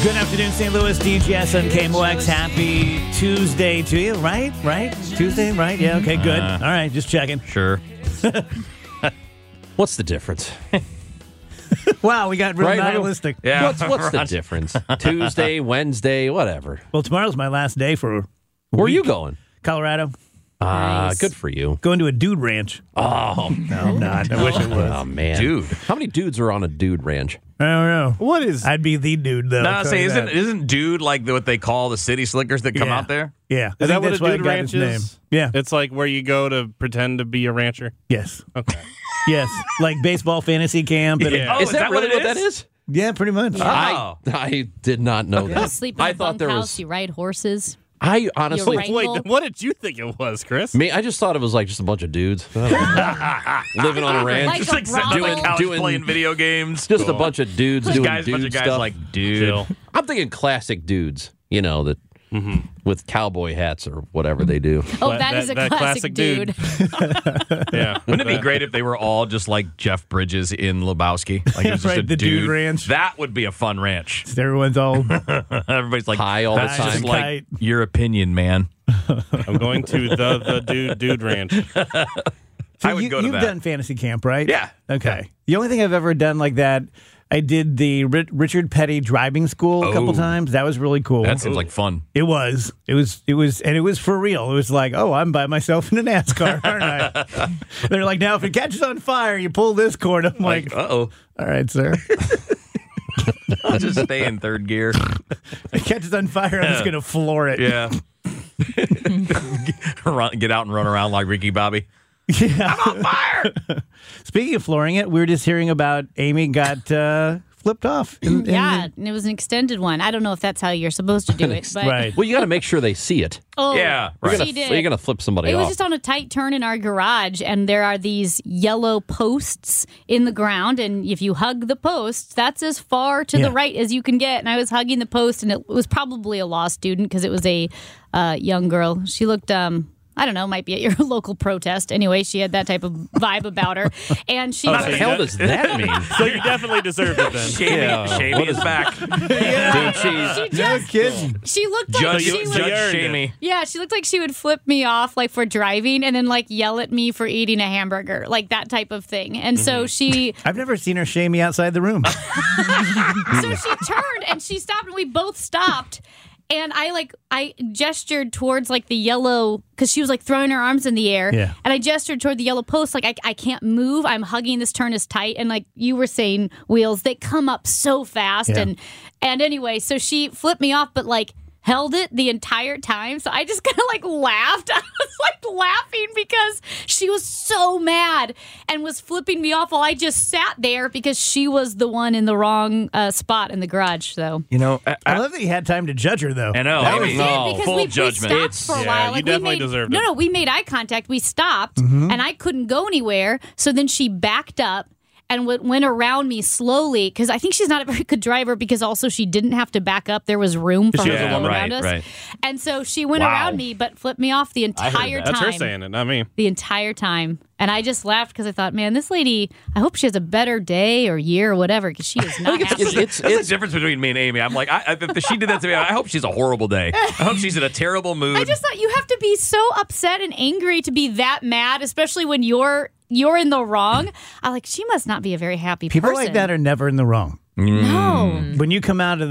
Good afternoon, St. Louis. DGS and KMOX. Happy Tuesday to you, right? Tuesday, right? Yeah, okay, good. All right, just checking. Sure. What's the difference? Wow, we got real Right? nihilistic. Yeah. What's the difference? Tuesday, Wednesday, whatever. Well, tomorrow's my last day for a Where are you week. going? Colorado. Nice. Good for you. Going to a dude ranch. Oh, No, I'm not. I wish it was. oh man, Dude. How many dudes are on a dude ranch? I don't know. What is? I'd be the dude, though. No, I'll tell say, you that. isn't dude like what they call the city slickers that come Yeah. out there? Yeah. I Is that think what that's a why dude it got ranch its name. is? Yeah. It's like where you go to pretend to be a rancher. Yes. Okay. Yes. Like baseball fantasy camp. And Yeah. Oh, is that really what that is? yeah, pretty much. Oh. I did not know You that. sleep in I a thought there bunkhouse, was. you ride horses. I honestly, You're right. Wait, Wrangle. what did you think it was, Chris? me, I just thought it was like just a bunch of dudes living on a ranch. Like Just a like sitting on the brothel. couch Doing- playing video games. Just a bunch of dudes doing Bunch dude of guys stuff. like, dude. Chill. I'm thinking classic dudes, that with cowboy hats or whatever they do. Oh, That- that is a that classic, classic dude. dude. Yeah. Wouldn't it be great if they were all just like Jeff Bridges in Lebowski? Like it was just Right, a the dude ranch. That would be a fun ranch. Everyone's all Everybody's like, High all the that's time. just like Tight. your opinion, man. I'm going to the dude ranch. I would you, go to you've that. done fantasy camp, right? Yeah. Okay. The only thing I've ever done like that, I did the Richard Petty driving school a couple Oh. times. That was really cool. That seems like fun. It was, and it was for real. It was like, oh, I'm by myself in a NASCAR, aren't I? They're like, now if it catches on fire, you pull this cord. I'm like, Uh-oh. all right, sir. I'll just stay in third gear. If it catches on fire, I'm just going to floor it. Yeah. Get out and run around like Ricky Bobby. Yeah. I'm on fire! Speaking of flooring it, we were just hearing about Amy got flipped off. Yeah, and it was an extended one. I don't know if that's how you're supposed to do it, but Right. Well, you got to make sure they see it. oh, Yeah, right. You're she gonna, did. you're gonna flip somebody It was off. just on a tight turn in our garage, and there are these yellow posts in the ground. And if you hug the posts, that's as far to Yeah. the right as you can get. And I was hugging the post, and it was probably a law student because it was a young girl. She looked, I don't know, might be at your local protest. Anyway, she had that type of vibe about her. And she What so the you hell got- does that mean? So you definitely deserved it then. Shamey is back. Dude, she just, kidding. she looked like Judge, she you- would. you Judge earned it. Shamey. Yeah, she looked like she would flip me off like for driving and then like yell at me for eating a hamburger, like that type of thing. And so she I've never seen her shame me outside the room. so she turned and she stopped and we both stopped. And I gestured towards like the yellow because she was like throwing her arms in the air. Yeah. And I gestured toward the yellow post like I can't move. I'm hugging this turn is tight. And like you were saying, Wheels, they come up so fast. Yeah. And anyway, so she flipped me off, but like held it the entire time. So I just kind of like laughed. I was like laughing because she was so mad and was flipping me off while I just sat there because she was the one in the wrong spot in the garage. So You know, I love that you had time to judge her, though. I know. That Amy. was- No, because full we judgment. stopped for a Yeah, while. you Like, we definitely made, deserved no, it. No, we made eye contact. We stopped, Mm-hmm. and I couldn't go anywhere. So then she backed up and went around me slowly because I think she's not a very good driver because also she didn't have to back up. There was room for her was to a go woman. around Right, us. right. And so she went Wow. around me but flipped me off the entire That's her time. saying it, not me. The entire time. And I just laughed because I thought, man, this lady, I hope she has a better day or year or whatever because she is not happy. That's the difference between me and Amy. I'm like, if she did that to me, I hope she's a horrible day. I hope she's in a terrible mood. I just thought you have to be so upset and angry to be that mad, especially when you're in the wrong. I like she must not be a very happy People person. like that are never in the wrong. no. When you come out of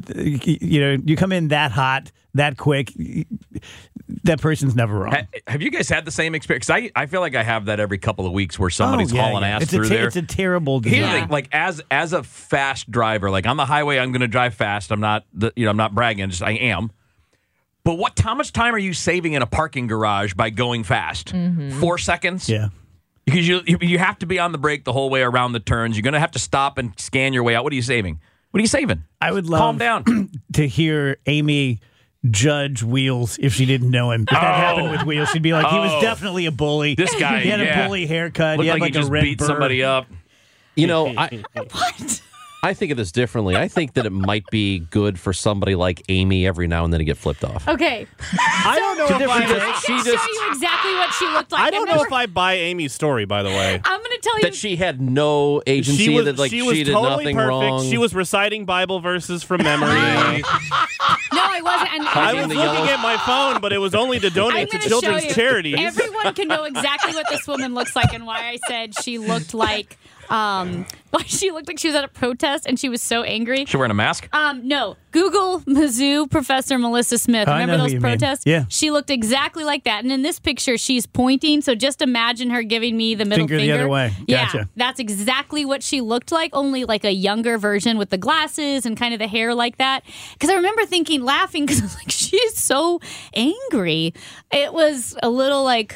you come in that hot, that quick, that person's never wrong. Have you guys had the same experience? 'Cause I feel like I have that every couple of weeks where somebody's Oh, yeah, hauling yeah. ass It's through there. It's a terrible Here's design. the thing, like as a fast driver, like on the highway, I'm going to drive fast. I'm not, I'm not bragging. I am. But how much time are you saving in a parking garage by going fast? 4 seconds. Yeah. Because you have to be on the brake the whole way around the turns. You're going to have to stop and scan your way out. What are you saving? What are you saving? I would Calm love down. to hear Amy judge Wheels if she didn't know him. If that happened with Wheels, she'd be like, he was definitely a bully. This guy, he had yeah. a bully haircut. Looked he had like he a just red beat burr. somebody up. You know, What? I I think of this differently. I think that it might be good for somebody like Amy every now and then to get flipped off. Okay. I don't know if I can show you exactly what she looked like. I don't know if I buy Amy's story, by the way. I'm going to tell you that she had no agency, she was did totally nothing perfect. wrong. She was reciting Bible verses from memory. No, I wasn't. And I was looking at my phone, but it was only to donate I'm to gonna children's show you. charities. Everyone can know exactly what this woman looks like and why I said she looked like why she looked like she was at a protest and she was so angry. She wearing a mask? No. Google Mizzou Professor Melissa Smith. I Remember know who those you mean. protests? Yeah. She looked exactly like that. And in this picture, she's pointing. So just imagine her giving me the middle Finger the other way. Gotcha. Yeah, that's exactly what she looked like, only like a younger version with the glasses and kind of the hair like that. Because I remember thinking, laughing, because I was like, she's so angry. It was a little like...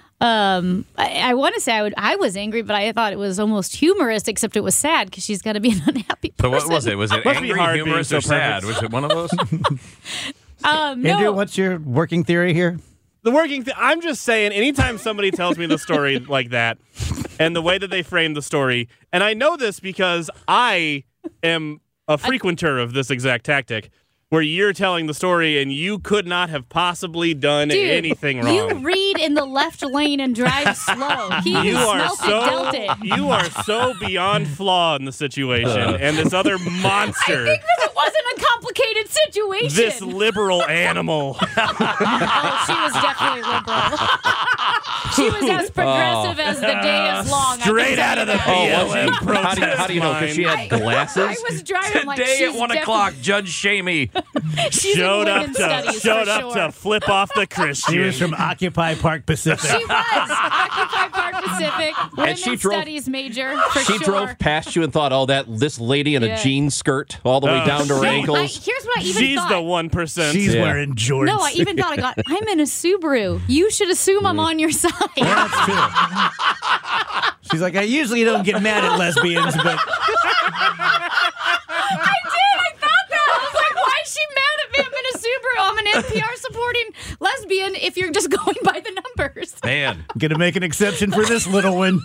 I want to say I was angry, but I thought it was almost humorous, except it was sad because she's got to be an unhappy person. So what was it? Was it Must be angry, hard humorous, being or so sad? perfect. Was it one of those? Andrew, No. what's your working theory here? The working I'm just saying, anytime somebody tells me the story like that and the way that they frame the story, and I know this because I am a frequenter of this exact tactic, where you're telling the story and you could not have possibly done Dude, anything wrong. You read in the left lane and drive slow. He smelt it, dealt it. you are so beyond flaw in the situation, and this other monster, I think that it wasn't a complicated situation. this liberal animal. Oh, she was definitely liberal. She was as progressive as the day is long. I can Straight tell out you of the that. BLM protest How do you know? Because she line. had glasses? I was driving like Today she's at 1 definitely- o'clock, Judge Shamey. She's Showed in up women's to studies to flip off the Christian. She was from Occupy Park Pacific. She was Occupy Park Pacific, women's she drove- studies major for She sure. drove past you and thought, "Oh, this lady in a Yeah. jean skirt all the way down to her No, ankles." here's what I even She's thought. the 1%. She's Yeah. wearing jorts. No, I even thought I'm in a Subaru. You should assume I'm on your side. That's true. She's like, I usually don't get mad at lesbians, but I thought that. I was like, why is she mad at me? I'm in a Subaru. I'm an NPR supporting lesbian if you're just going by the numbers. Man. I'm going to make an exception for this little one.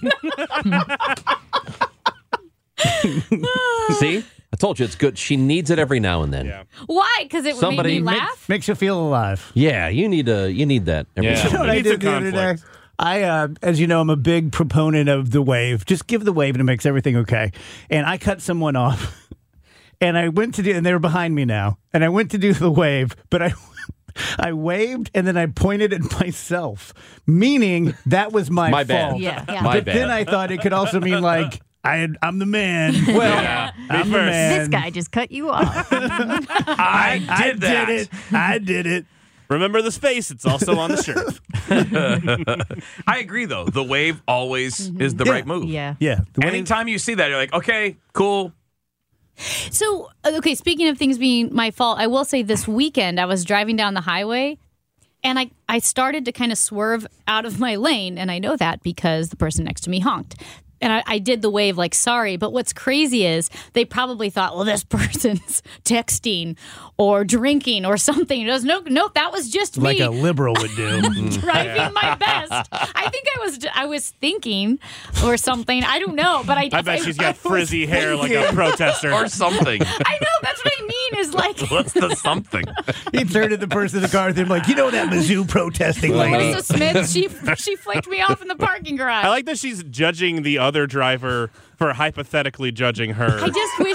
See, I told you it's good. She needs it every now and then. Yeah. Why? Because it Somebody made me make- laugh? Makes you feel alive. Yeah, you need that every Yeah. now You and know what then. I Needs did a the other day? conflict. I, as you know, I'm a big proponent of the wave. Just give the wave and it makes everything okay. And I cut someone off. And I went to do, and they were behind me now. And I went to do the wave, but I waved and then I pointed at myself, meaning that was my My fault. bad. Yeah. My But bad. then I thought it could also mean like I'm the man. Well, I'm the first. man. This guy just cut you off. I did that. did it. I did it. Remember the space. It's also on the shirt. I agree, though. The wave always is the right move. Yeah. Yeah. The wave- Anytime you see that, you're like, okay, cool. So, okay, speaking of things being my fault, I will say this weekend I was driving down the highway and I started to kind of swerve out of my lane. And I know that because the person next to me honked. And I did the wave like, sorry. But what's crazy is they probably thought, well, this person's texting or drinking or something. It was, nope, that was just me. like a liberal would do. Driving my best. I think I was thinking or something. I don't know, but I I bet she's got frizzy hair like a protester. Or something. I know that's what I mean. Is like What's the something? He turned to the person in the car with him like, you know that Mizzou protesting lady. Melissa Smith. She flicked me off in the parking garage. I like that she's judging the other driver for hypothetically judging her. I just wish.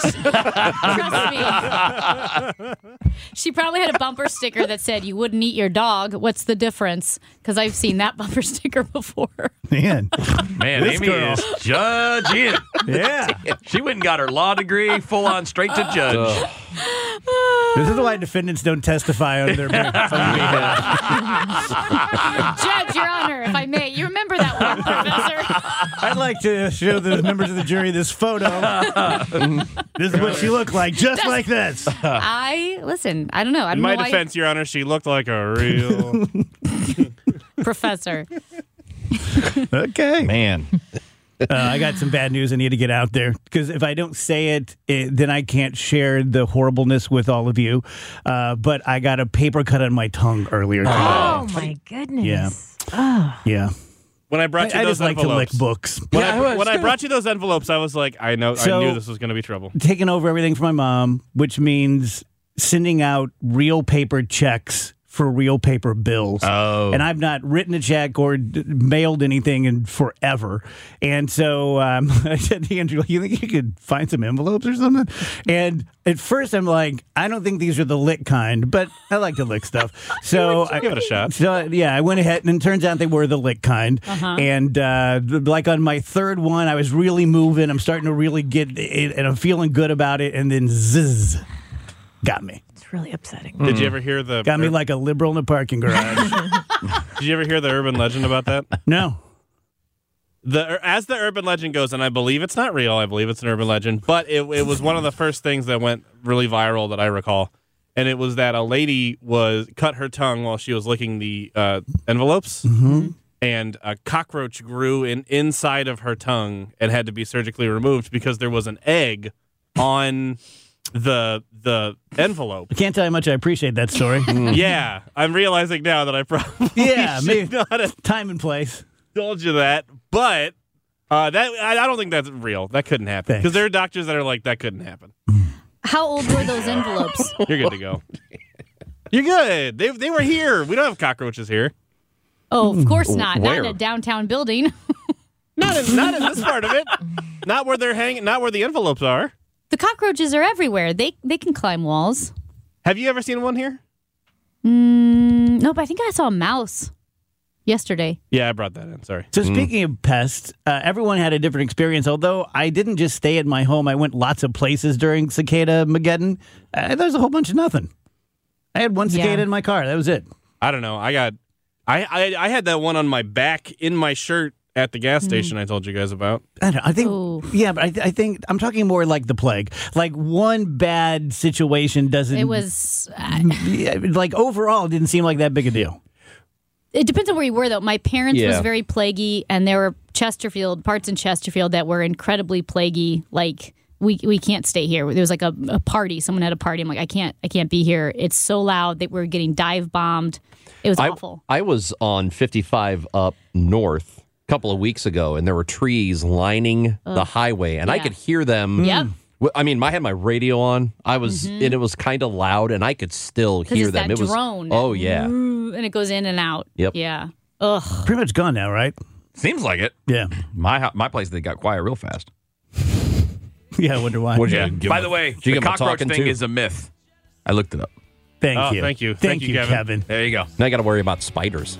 Trust me. She probably had a bumper sticker that said, "You wouldn't eat your dog. What's the difference?" Because I've seen that bumper sticker before. Man. Man, This Amy girl. is judging. Yeah. She went and got her law degree full on straight to judge. This is why defendants don't testify on their behalf. Judge, Your Honor, if I may, you remember that one, Professor? I'd like to show the members of the jury this photo. This is what she looked like, just like this. Listen. I don't know. I In don't my know why. defense, Your Honor, she looked like a real. Professor. Okay. Man. I got some bad news I need to get out there because if I don't say it, then I can't share the horribleness with all of you. But I got a paper cut on my tongue earlier today. Oh my goodness. Yeah. When I brought you I those just like to lick envelopes, books. when I brought you those envelopes, I was like, I knew this was going to be trouble. Taking over everything for my mom, which means sending out real paper checks for real paper bills. Oh. And I've not written a check or mailed anything in forever. And so I said to Andrew, you think you could find some envelopes or something? And at first I'm like, I don't think these are the lick kind, but I like to lick stuff. So Give it a shot. So yeah, I went ahead, and it turns out they were the lick kind. And like on my third one, I was really moving. I'm starting to really get it, and I'm feeling good about it. And then zzz, got me. It's really upsetting. Did you ever hear the? Got me like a liberal in a parking garage. Did you ever hear the urban legend about that? No. As the urban legend goes, and I believe it's not real. I believe it's an urban legend, but it was one of the first things that went really viral that I recall, and it was that a lady cut her tongue while she was licking the envelopes, and a cockroach grew inside of her tongue and had to be surgically removed because there was an egg on the envelope. I can't tell you how much I appreciate that story. Yeah, I'm realizing now that I probably should not have time and place. told you that, but I don't think that's real. That couldn't happen because there are doctors that are like, that couldn't happen. How old were those envelopes? You're good to go. You're good. They were here. We don't have cockroaches here. Oh, of course not. Where? Not in a downtown building. Not in this part of it. Not where they're hanging. Not where the envelopes are. The cockroaches are everywhere. They can climb walls. Have you ever seen one here? No, but I think I saw a mouse yesterday. Yeah, I brought that in. Sorry. So speaking of pests, everyone had a different experience. Although I didn't just stay at my home, I went lots of places during Cicada Mageddon. There's a whole bunch of nothing. I had one cicada in my car. That was it. I don't know. I had that one on my back in my shirt at the gas station I told you guys about. I don't know. I think, yeah, but I think I'm talking more like the plague. Like one bad situation doesn't. It was. Like overall, it didn't seem like that big a deal. It depends on where you were, though. My parents Yeah. was very plaguey, and there were parts in Chesterfield that were incredibly plaguey. Like we can't stay here. There was like a party. Someone had a party. I'm like, I can't be here. It's so loud that we're getting dive bombed. It was awful. I was on 55 up north a couple of weeks ago, and there were trees lining the highway, and I Yeah. could hear them. Yep. I mean, I had my radio on. I was, and it was kind of loud, and I could still hear It's them. that It was drone. Oh yeah. And it goes in and out. Yep. Yeah. Ugh. Pretty much gone now, right? Seems like it. Yeah. My place, they got quiet real fast. Yeah, I wonder why. What'd you Yeah. give By him the a- way, did you the give him a cockroach talking thing to? is a myth. I looked it up. Thank Oh, you. thank you. Thank Thank you, you, Kevin. There you go. Now I got to worry about spiders.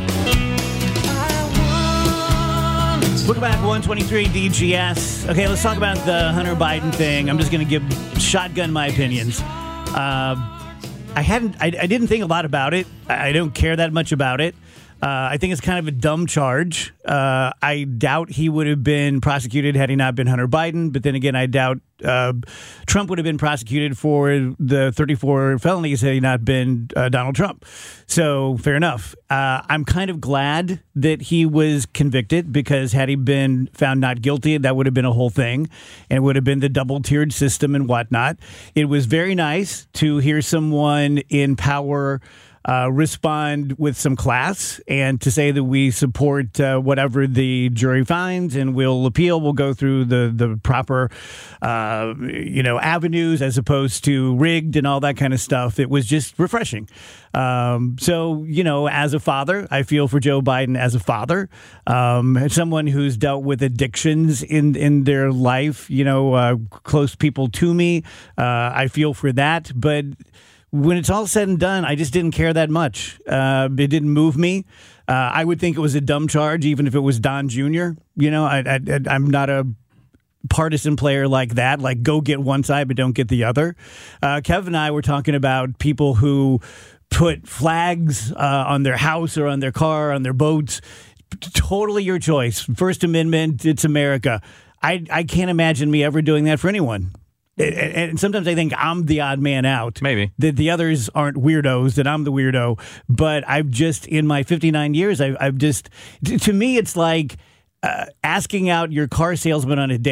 Welcome back, 123 DGS. Okay, let's talk about the Hunter Biden thing. I'm just going to give shotgun my opinions. I didn't think a lot about it. I don't care that much about it. I think it's kind of a dumb charge. I doubt he would have been prosecuted had he not been Hunter Biden. But then again, I doubt Trump would have been prosecuted for the 34 felonies had he not been Donald Trump. So fair enough. I'm kind of glad that he was convicted because had he been found not guilty, that would have been a whole thing and it would have been the double-tiered system and whatnot. It was very nice to hear someone in power respond with some class and to say that we support whatever the jury finds and we'll appeal. We'll go through the proper, avenues as opposed to rigged and all that kind of stuff. It was just refreshing. So, as a father, I feel for Joe Biden as a father, as someone who's dealt with addictions in their life, close people to me. I feel for that. But when it's all said and done, I just didn't care that much. It didn't move me. I would think it was a dumb charge, even if it was Don Jr. I'm not a partisan player like that, like go get one side but don't get the other. Kevin and I were talking about people who put flags on their house or on their car, on their boats. Totally your choice. First Amendment, it's America. I can't imagine me ever doing that for anyone. And sometimes I think I'm the odd man out. Maybe. That the others aren't weirdos, that I'm the weirdo. But I've just, in my 59 years, I've just, to me, it's like asking out your car salesman on a date.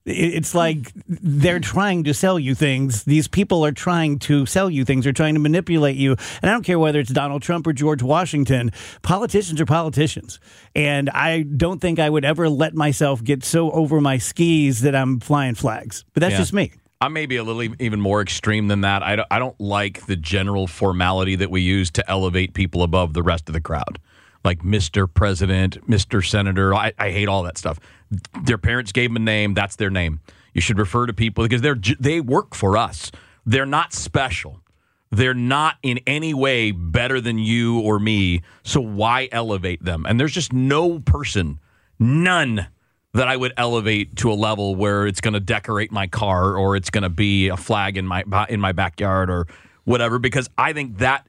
It's like they're trying to sell you things. These people are trying to sell you things. They're trying to manipulate you. And I don't care whether it's Donald Trump or George Washington. Politicians are politicians. And I don't think I would ever let myself get so over my skis that I'm flying flags. But that's just me. I may be a little even more extreme than that. I don't like the general formality that we use to elevate people above the rest of the crowd. Like Mr. President, Mr. Senator. I hate all that stuff. Their parents gave them a name. That's their name. You should refer to people because they work for us. They're not special. They're not in any way better than you or me. So why elevate them? And there's just no person, none, that I would elevate to a level where it's going to decorate my car or it's going to be a flag in my backyard or whatever, because I think that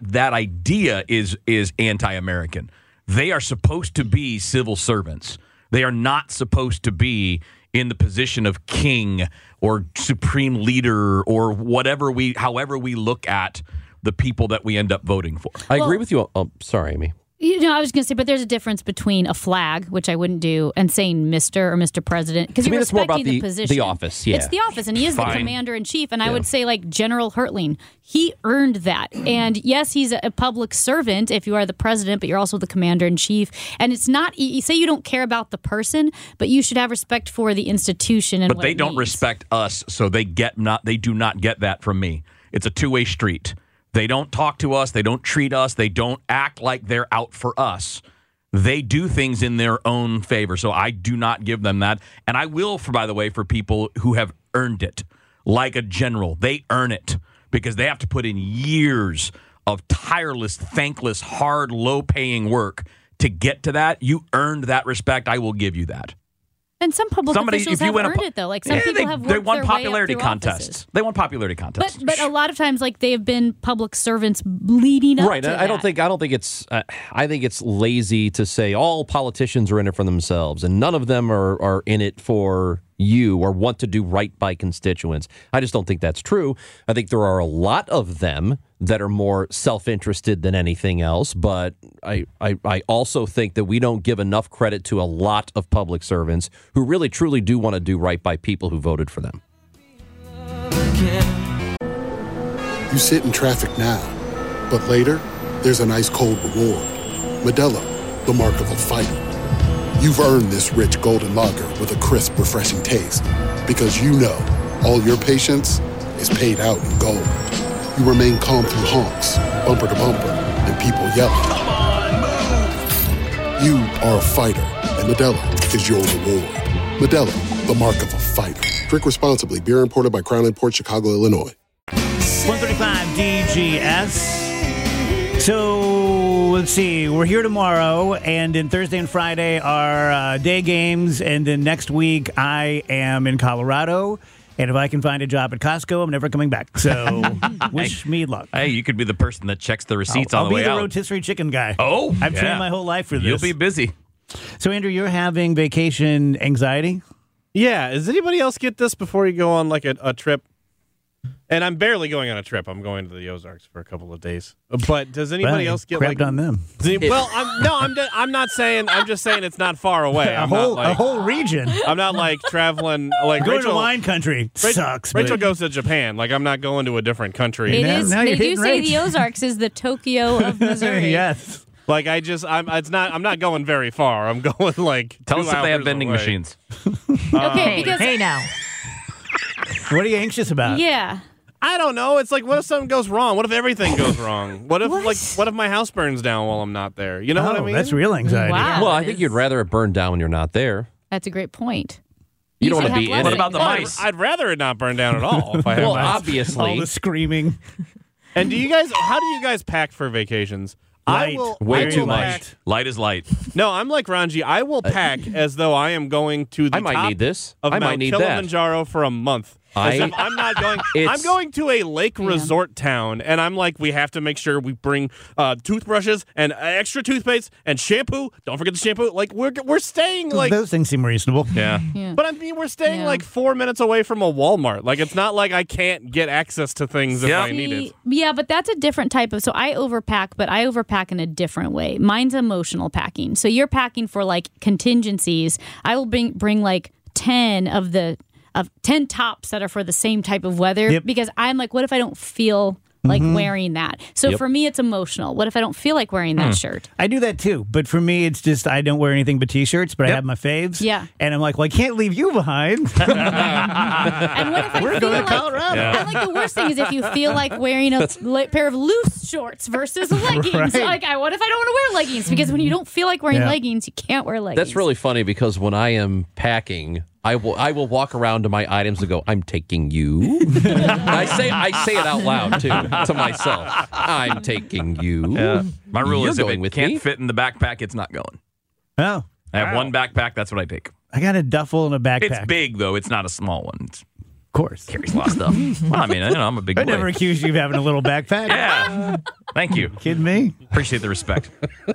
idea is anti-American. They are supposed to be civil servants. They are not supposed to be in the position of king or supreme leader or however we look at the people that we end up voting for. I agree with you. Oh, sorry, Amy. I was going to say, but there's a difference between a flag, which I wouldn't do, and saying Mr. or Mr. President, because you're respecting the position. The office, yeah. It's the office, and he is the commander-in-chief, and I would say, like, General Hertling, he earned that. And yes, he's a public servant if you are the president, but you're also the commander-in-chief. And it's not, you say you don't care about the person, but you should have respect for the institution and But what they it don't means. respect us, so they do not get that from me. It's a two-way street. They don't talk to us. They don't treat us. They don't act like they're out for us. They do things in their own favor. So I do not give them that. And I will, by the way, for people who have earned it, like a general. They earn it because they have to put in years of tireless, thankless, hard, low-paying work to get to that. You earned that respect. I will give you that. And some public officials have earned it, though. Like some people have worked they won their popularity way up through contests. offices. They won popularity contests. But a lot of times, like they have been public servants leading up Right. to I don't think it's. I think it's lazy to say all politicians are in it for themselves, and none of them are in it for you or want to do right by constituents. I just don't think that's true. I think there are a lot of them that are more self-interested than anything else, but I also think that we don't give enough credit to a lot of public servants who really truly do want to do right by people who voted for them. You sit in traffic now, but later, there's an ice-cold reward. Modelo, the mark of a fighter. You've earned this rich golden lager with a crisp, refreshing taste. Because you know, all your patience is paid out in gold. You remain calm through honks, bumper to bumper, and people yelling. Come on, move! You are a fighter, and Modelo is your reward. Modelo, the mark of a fighter. Drink responsibly. Beer imported by Crown Imports, Chicago, Illinois. 135 DGS. So let's see. We're here tomorrow, and then Thursday and Friday are day games, and then next week I am in Colorado. And if I can find a job at Costco, I'm never coming back. So wish me luck. Hey, you could be the person that checks the receipts I'll on the way out. I'll be the rotisserie chicken guy. Oh, I've trained my whole life for this. You'll be busy. So, Andrew, you're having vacation anxiety? Yeah. Does anybody else get this before you go on like a trip? And I'm barely going on a trip. I'm going to the Ozarks for a couple of days. But does anybody else get crapped on them? Well, I'm not saying. I'm just saying it's not far away. A whole region. I'm not like traveling. Like Going Rachel, to wine country sucks. Rachel but- goes to Japan. Like I'm not going to a different country. It is. now They you're do hitting say rates. the Ozarks is the Tokyo of Missouri. Yes. Like I'm not going very far. I'm going like. Tell 2 us if they have hours vending away. machines. Okay, because What are you anxious about? yeah. I don't know. It's like, what if something goes wrong? What if everything goes wrong? What if what if my house burns down while I'm not there? You know what I mean? That's real anxiety. Wow. Well, I think you'd rather it burn down when you're not there. That's a great point. You don't should want to have be less in What it. about the anxiety. mice? I'd rather it not burn down at all if I have Well, my All obviously. the screaming. And how do you guys pack for vacations? Light. Way too much. pack- Light is light. No, I'm like Ranji. I will pack as though I am going to the I might top need this. of I Mount might need that. Kilimanjaro for a month. As if I'm not going. I'm going to a lake resort town, and I'm like, we have to make sure we bring toothbrushes and extra toothpaste and shampoo. Don't forget the shampoo. Like we're staying like. Those things seem reasonable. Yeah. But I mean, we're staying Yeah. like 4 minutes away from a Walmart. Like it's not like I can't get access to things if Yeah. I need it. Yeah, but that's a different type of. So I overpack, but I overpack in a different way. Mine's emotional packing. So you're packing for like contingencies. I will bring like 10 of the of 10 tops that are for the same type of weather Yep. because I'm like, what if I don't feel like wearing that? So Yep. for me, it's emotional. What if I don't feel like wearing that shirt? I do that too, but for me, it's just I don't wear anything but t-shirts, but I Yep. have my faves. Yeah. And I'm like, well, I can't leave you behind. And what if I We're feel going to like, Colorado. and like the worst thing is if you feel like wearing a pair of loose shorts versus leggings. Right. Like, what if I don't want to wear leggings? Because when you don't feel like wearing Yeah. leggings, you can't wear leggings. That's really funny because when I am packing, I will walk around to my items and go, "I'm taking you." And I say it out loud too to myself. I'm taking you. My rule You're is if going it with can't me? fit in the backpack, it's not going. Oh, I have one backpack. That's what I take. I got a duffel and a backpack. It's big though. It's not a small one. It Of course. carries a lot of stuff. Well, I mean, I'm a big I boy. never accused you of having a little backpack. Yeah. Thank you. Kidding me? Appreciate the respect.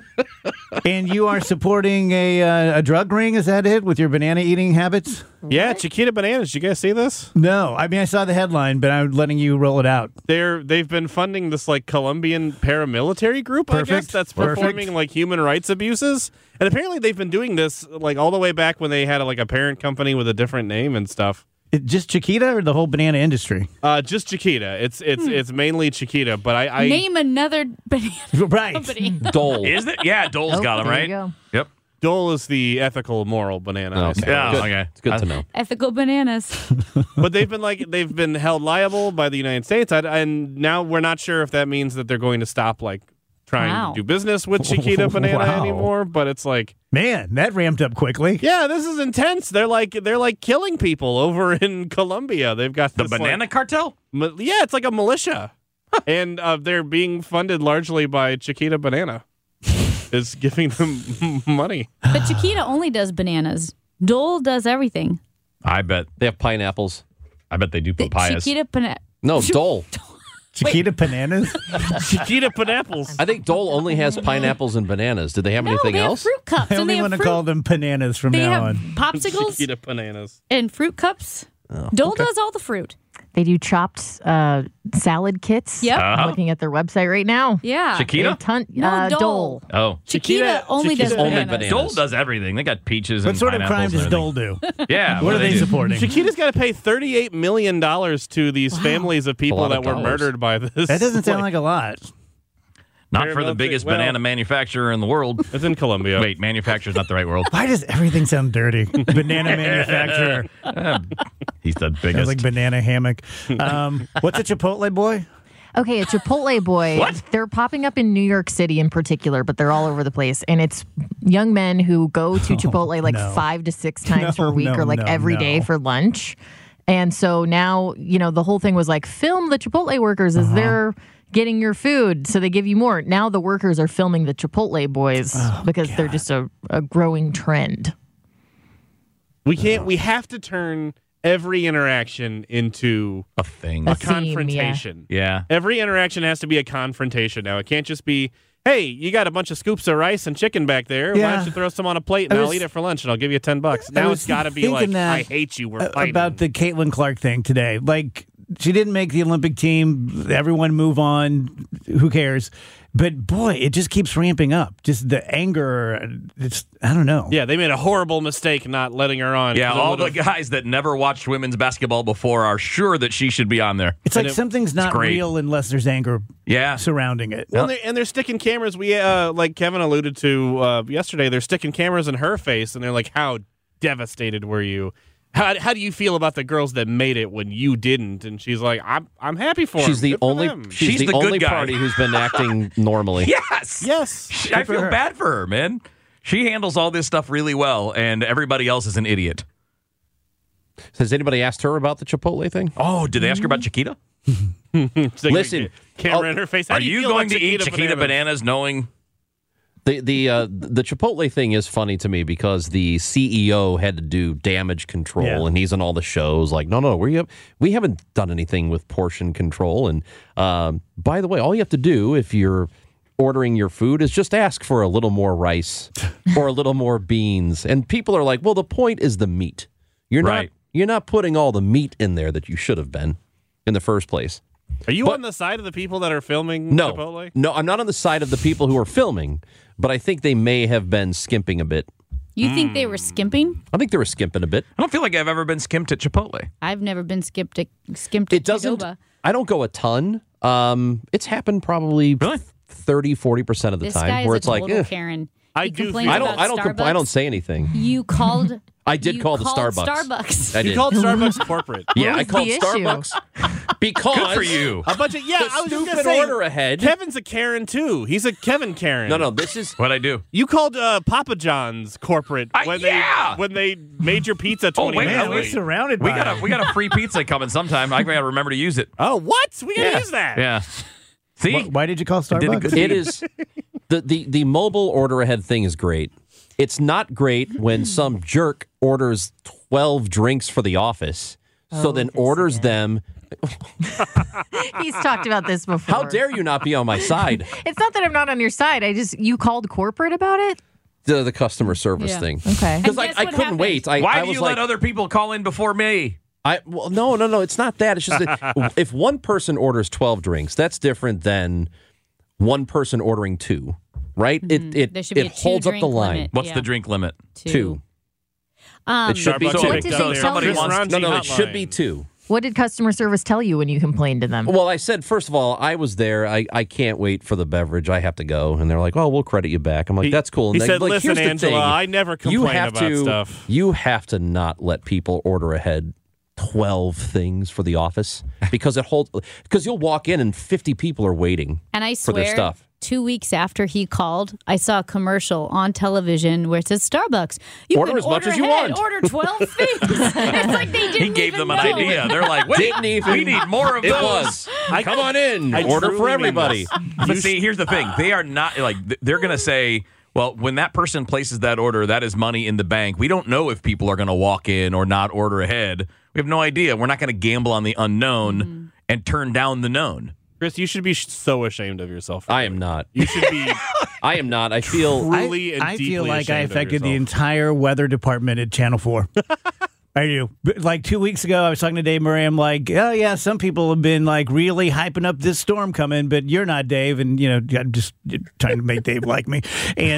And you are supporting a drug ring, is that it, with your banana eating habits? Yeah, Chiquita Bananas. Did you guys see this? No. I mean, I saw the headline, but I'm letting you roll it out. They've been funding this like Colombian paramilitary group, I guess, Perfect. that's Perfect. performing like human rights abuses. And apparently they've been doing this like all the way back when they had like a parent company with a different name and stuff. Just Chiquita or the whole banana industry? Just Chiquita. It's mainly Chiquita, but I Name another banana Right. company. Dole. Is it? Yeah, Dole's got them, there right? you go. Yep. Dole is the ethical, moral banana. I Okay. suppose. Yeah, Good. okay. It's good to know. Ethical bananas. But they've been held liable by the United States, and now we're not sure if that means that they're going to stop like trying Wow. to do business with Chiquita Banana Wow. anymore. But it's like, Man, that ramped up quickly. yeah, this is intense. They're like killing people over in Colombia. They've got The this, banana cartel? yeah, it's like a militia, and they're being funded largely by Chiquita Banana. Is giving them money. But Chiquita only does bananas. Dole does everything. I bet They have pineapples. they do papayas. Chiquita No, Dole. Chiquita bananas? Chiquita Pineapples. I think Dole only has pineapples and bananas. Did they have anything they else? have fruit cups. I and only they have want to fruit, call them bananas from They now have on. popsicles Chiquita Bananas. and fruit cups. Dole does all the fruit. They do chopped salad kits. Yep. I'm looking at their website right now. Yeah. Chiquita? No, Dole. Dole. Oh. Chiquita only does Chiquita- Only bananas. bananas. Dole does everything. They got peaches What and sort of crime pineapples does and Dole do? everything. Yeah. What are they do? supporting? Chiquita's got to pay $38 million to these families of people lot that of were dollars. murdered by this. That doesn't sound like a lot. Not for the Paramilitary- biggest well- banana manufacturer in the world. It's in Colombia. Wait, manufacturer's not the right word. Why does everything sound dirty? Banana manufacturer. He's the Sounds biggest. like banana hammock. What's a Chipotle boy? Okay, a Chipotle boy. What? They're popping up in New York City in particular, but they're all over the place. And it's young men who go to Chipotle like no. 5 to 6 times No, per week no, or like no, every day no. for lunch. And so now, the whole thing was like, film the Chipotle workers as they're getting your food. So they give you more. Now the workers are filming the Chipotle boys because they're just a growing trend. We have to turn every interaction into a thing. a theme, yeah. confrontation. Yeah. Every interaction has to be a confrontation now. It can't just be, hey, you got a bunch of scoops of rice and chicken back there. Why Yeah. don't you throw some on a plate and I I'll was- eat it for lunch and I'll give you $10. I Now was it's got to be thinking like, that I hate you. We're fighting. about the Caitlin Clark thing today. Like, she didn't make the Olympic team. Everyone move on. Who cares? But boy, it just keeps ramping up. Just the anger. It's, I don't know. Yeah, they made a horrible mistake not letting her on. Yeah, 'cause it all the would've- guys that never watched women's basketball before are sure that she should be on there. It's like something's not great. real unless there's anger Yeah. surrounding it. Well, they're sticking cameras. We like Kevin alluded to yesterday. They're sticking cameras in her face, and they're like, "How devastated were you? How do you feel about the girls that made it when you didn't?" And she's like, "I'm happy for She's them. the Good for only. them." She's the the good only guy. party who's been acting normally. Yes. Yes. I for feel her. bad for her, man. She handles all this stuff really well, and everybody else is an idiot. Has anybody asked her about the Chipotle thing? Oh, did they ask her about Chiquita? Sticking Listen, a camera in her face. How Are do you feel going about to eat Chiquita bananas knowing? The Chipotle thing is funny to me because the CEO had to do damage control, Yeah. and he's on all the shows. Like, no, we haven't done anything with portion control. And by the way, all you have to do if you're ordering your food is just ask for a little more rice or a little more beans. And people are like, well, the point is the meat. Right. You're not putting all the meat in there that you should have been in the first place. Are you on the side of the people that are filming No, Chipotle? no, I'm not on the side of the people who are filming, but I think they may have been skimping a bit. You think they were skimping? I think they were skimping a bit. I don't feel like I've ever been skimped at Chipotle. I've never been skimped at It doesn't. Qdoba. I don't go a ton. It's happened probably 30-40% of the This time guy where is it's a like, total Karen. I He do complains feel- I don't. about I don't Starbucks. say anything. You called. I did you call the called Starbucks. I You did. called Starbucks corporate. Yeah, I was called the issue? Starbucks because Good for you. A bunch of The I was just gonna stupid say, order ahead. Kevin's a Karen too. He's a Kevin Karen. No, this is What'd I do? You called Papa John's corporate Yeah! when they made your pizza 20 wait, minutes man, We're late. surrounded We by got a free pizza coming sometime. I gotta remember to use it. Oh, what? We gotta Yeah. use that. Yeah. See? Why did you call did a Starbucks? good- it is the mobile order ahead thing is great. It's not great when some jerk orders 12 drinks for the office, so then orders them. He's talked about this before. How dare you not be on my side? It's not that I'm not on your side. You called corporate about it? The customer service Yeah. thing. Okay. Because And guess I what couldn't happened? wait. Why I do was you like, let other people call in before me? No. It's not that. It's just that if one person orders 12 drinks, that's different than one person ordering 2, right? There should be a It holds up the two-drink line. limit. What's Yeah. the drink limit? 2. It should be Starbucks 2. What picked did up they their tell somebody you? Chris wants- Ronchi No, it should hotline. be 2. What did customer service tell you when you complained to them? Well, I said, first of all, I was there. I can't wait for the beverage. I have to go. And they're like, oh, we'll credit you back. I'm like, that's cool. And He they- said, like, listen, here's the Angela, thing. I never You complain have about to, stuff. You have to not let people order ahead 12 things for the office because you'll walk in and 50 people are waiting And I for their swear, stuff. 2 weeks after he called, I saw a commercial on television where it says Starbucks. You Order can as much as you ahead, want. Order 12 things. It's like they didn't He gave even them an know. idea. They're like, wait, Didn't even- we need more of It those. was. Come on in. I Order truly for mean everybody. this. But see, here's the thing. They are not like they're going to say, well, when that person places that order, that is money in the bank. We don't know if people are going to walk in or not order ahead. We have no idea. We're not going to gamble on the unknown and turn down the known. Chris, you should be so ashamed of yourself. I am not. You should be I am not. I feel. truly and I deeply feel like I ashamed of affected the yourself. entire weather department at Channel 4. I do. But, like 2 weeks ago, I was talking to Dave Murray. I'm like, oh, yeah, some people have been like really hyping up this storm coming, but you're not Dave. And, I'm just trying to make Dave like me.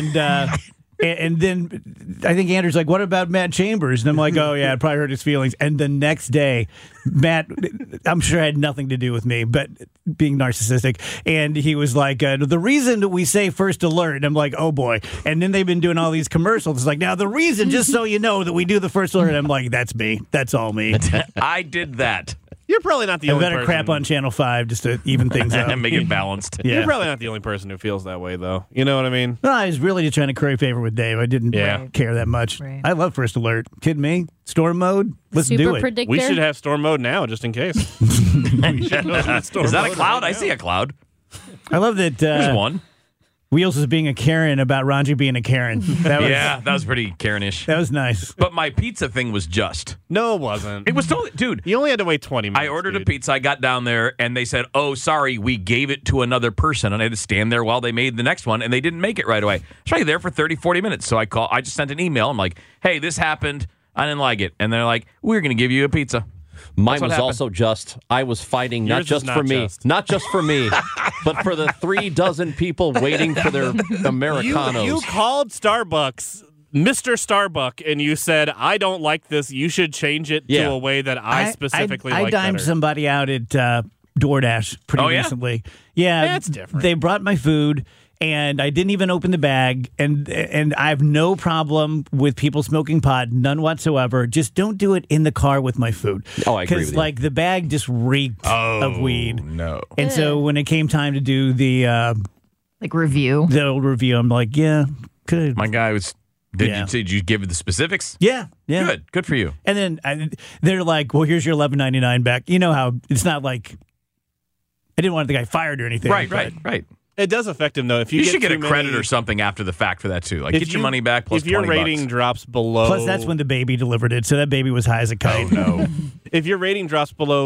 And then I think Andrew's like, what about Matt Chambers? And I'm like, oh, yeah, it probably hurt his feelings. And the next day, Matt, I'm sure had nothing to do with me, but being narcissistic. And he was like, the reason that we say first alert, and I'm like, oh, boy. And then they've been doing all these commercials. It's like, now the reason, just so you know, that we do the first alert. I'm like, that's me. That's all me. I did that. You're probably not the I only better person. crap on Channel 5 just to even things up. and make it balanced. Yeah. You're probably not the only person who feels that way, though. You know what I mean? No, I was really just trying to curry favor with Dave. I didn't Yeah. care that much. Right. I love First Alert. Kidding me? Storm mode? Let's Super do it. predictor. We should have storm mode now, just in case. Is that a cloud? I see a cloud. I love that There's one. Wheels is being a Karen about Ranji being a Karen. That was, Yeah, that was pretty Karen-ish. that was nice. But my pizza thing was just. No, it wasn't. It was totally, dude. You only had to wait 20 minutes. I ordered dude. a pizza. I got down there, and they said, "Oh, sorry, we gave it to another person." And I had to stand there while they made the next one, and they didn't make it right away. I was right there for 30, 40 minutes. So I just sent an email. I'm like, "Hey, this happened. I didn't like it." And they're like, "We're going to give you a pizza." Mine That's what was happened. also just. I was fighting not Yours is just not for me, just. not just for me, but for the 3 dozen people waiting for their Americanos. You called Starbucks, Mr. Starbuck, and you said, I don't like this. You should change it Yeah. to a way that I specifically I like dimed better. somebody out at DoorDash pretty Oh, yeah? recently. Yeah, That's different. They brought my food, and I didn't even open the bag. And I have no problem with people smoking pot, none whatsoever. Just don't do it in the car with my food. Oh, I agree with Because you. like the bag just reeked of weed. No. And so when it came time to do the Review. old review, I'm like, yeah, could. My guy was. Did Yeah. did you give the specifics? Yeah, yeah. Good for you. And then they're like, well, here's your $11.99 back. You know how it's not like I didn't want the guy fired or anything. Right. but- It does affect him, though. If You get should get too a credit many- or something after the fact for that too. Like if get your you- money back plus If your $20. rating drops below. Plus, that's when the baby delivered it, so that baby was high as a kite. No. If your rating drops below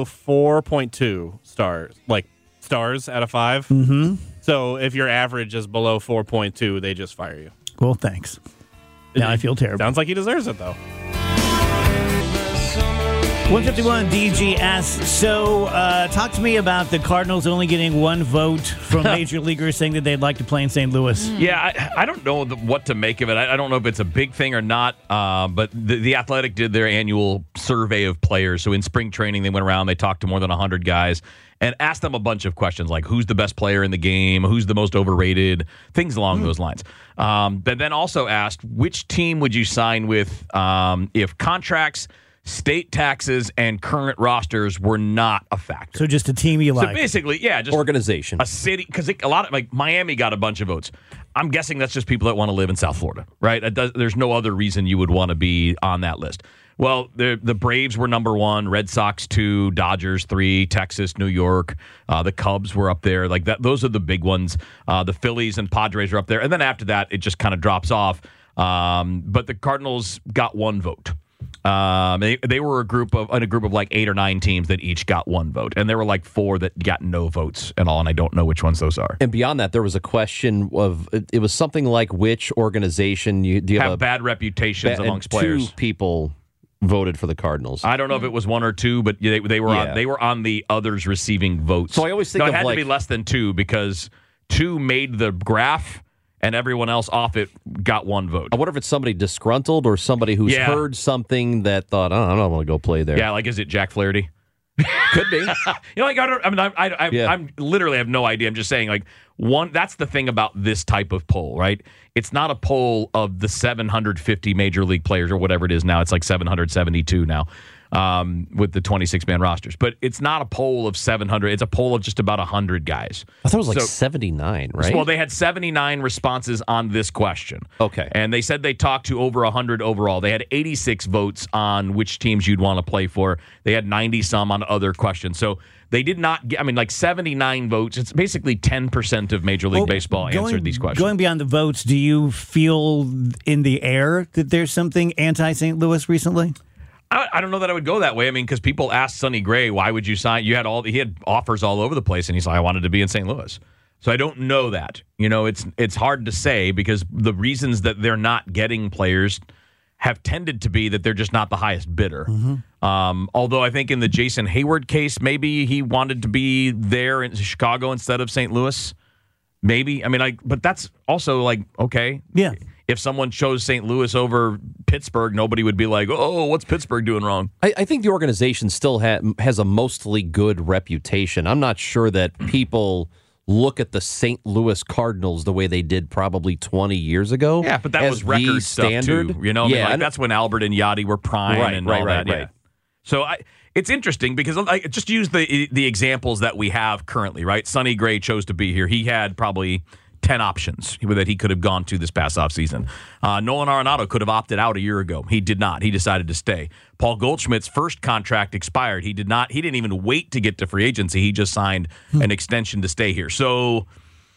4.2 stars, like stars out of 5. Mm-hmm. So if your average is below 4.2, they just fire you. Well, thanks. Now I feel terrible. Sounds like he deserves it, though. 151 DG asks, so talk to me about the Cardinals only getting one vote from major leaguers saying that they'd like to play in St. Louis. Yeah, I don't know what to make of it. I don't know if it's a big thing or not, but the Athletic did their annual survey of players. So in spring training, they went around, they talked to more than 100 guys and asked them a bunch of questions like who's the best player in the game, who's the most overrated, things along those lines. But then also asked which team would you sign with if contracts, state taxes, and current rosters were not a factor. So just a team you like. So basically, yeah, just organization, a city, because a lot of like Miami got a bunch of votes. I'm guessing that's just people that want to live in South Florida, right? There's no other reason you would want to be on that list. Well, the Braves were number 1, Red Sox 2, Dodgers 3, Texas, New York. The Cubs were up there, like that. Those are the big ones. The Phillies and Padres are up there, and then after that, it just kind of drops off. But the Cardinals got one vote. They were a group of like 8 or 9 teams that each got one vote, and there were like 4 that got no votes and all, and I don't know which ones those are. And beyond that, there was a question of it was something like which organization do you have bad reputations amongst players. 2 people voted for the Cardinals. I don't know if it was 1 or 2, but they were on the others receiving votes. So I always think it had to be less than 2 because 2 made the graph. And everyone else off it got one vote. I wonder if it's somebody disgruntled or somebody who's heard something that thought, oh, I don't want to go play there. Yeah, like is it Jack Flaherty? Could be. I'm literally have no idea. I'm just saying, like, that's the thing about this type of poll, right? It's not a poll of the 750 major league players or whatever it is now. It's like 772 now. With the 26-man rosters. But it's not a poll of 700. It's a poll of just about 100 guys. I thought it was like 79, right? Well, they had 79 responses on this question. Okay. And they said they talked to over 100 overall. They had 86 votes on which teams you'd want to play for. They had 90-some on other questions. So they did not get, like 79 votes. It's basically 10% of Major League Baseball answered these questions. Going beyond the votes, do you feel in the air that there's something anti-St. Louis recently? I don't know that I would go that way. Because people asked Sonny Gray, why would you sign? He had offers all over the place, and he's like, I wanted to be in St. Louis. So I don't know that. It's hard to say because the reasons that they're not getting players have tended to be that they're just not the highest bidder. Mm-hmm. Although I think in the Jason Hayward case, maybe he wanted to be there in Chicago instead of St. Louis. Maybe. But that's also like, okay. Yeah. If someone chose St. Louis over Pittsburgh, nobody would be like, oh, what's Pittsburgh doing wrong? I think the organization still has a mostly good reputation. I'm not sure that people look at the St. Louis Cardinals the way they did probably 20 years ago. Yeah, but that was record standard stuff too. That's when Albert and Yachty were prime and all that. Right. Yeah. So it's interesting because I just use the examples that we have currently, right? Sonny Gray chose to be here. He had probably 10 options that he could have gone to this past offseason. Nolan Arenado could have opted out a year ago. He did not. He decided to stay. Paul Goldschmidt's first contract expired. He did not. He didn't even wait to get to free agency. He just signed an extension to stay here. So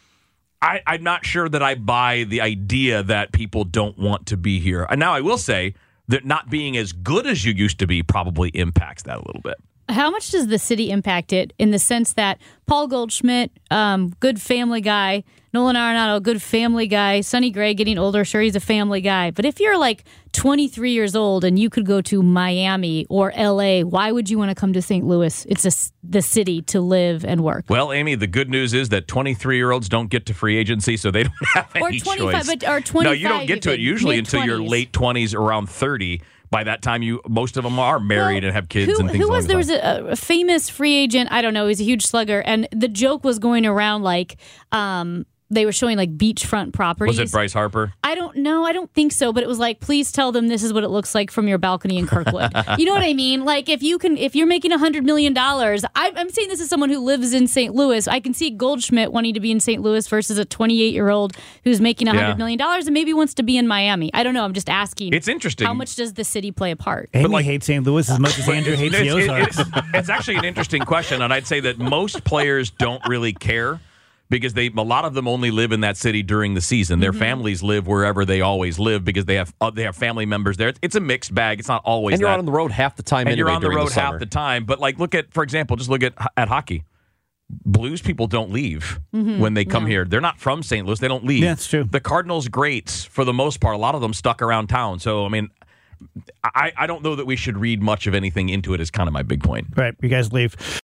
I'm not sure that I buy the idea that people don't want to be here. And now I will say that not being as good as you used to be probably impacts that a little bit. How much does the city impact it in the sense that Paul Goldschmidt, good family guy, Nolan Arenado, good family guy, Sonny Gray getting older, sure he's a family guy. But if you're like 23 years old and you could go to Miami or LA, why would you want to come to St. Louis? It's the city to live and work. Well, Amy, the good news is that 23-year-olds don't get to free agency, so they don't have any choice. Or 25, no, you don't get to it usually mid-20s. Until your late 20s, around 30. By that time, most of them are married and have kids and things like that. There was a famous free agent, I don't know, he's a huge slugger, and the joke was going around like they were showing like beachfront properties. Was it Bryce Harper? I don't know. I don't think so, but it was like, please tell them this is what it looks like from your balcony in Kirkwood. You know what I mean? Like if you're making $100 million, I'm saying this as someone who lives in St. Louis. I can see Goldschmidt wanting to be in St. Louis versus a 28-year-old who's making $100 million and maybe wants to be in Miami. I don't know. I'm just asking. It's interesting. How much does the city play a part? Amy hates St. Louis as much as Andrew hates the Ozarks. It's actually an interesting question, and I'd say that most players don't really care. Because a lot of them only live in that city during the season. Their families live wherever they always live because they have family members there. It's a mixed bag. It's not always. And you're on the road half the time. And anyway, you're on the road summer. half the time. But look at, for example, just look at hockey. Blues people don't leave when they come here. They're not from St. Louis. They don't leave. Yeah, that's true. The Cardinals greats, for the most part, a lot of them stuck around town. So I don't know that we should read much of anything into it is kind of my big point. Right. You guys leave.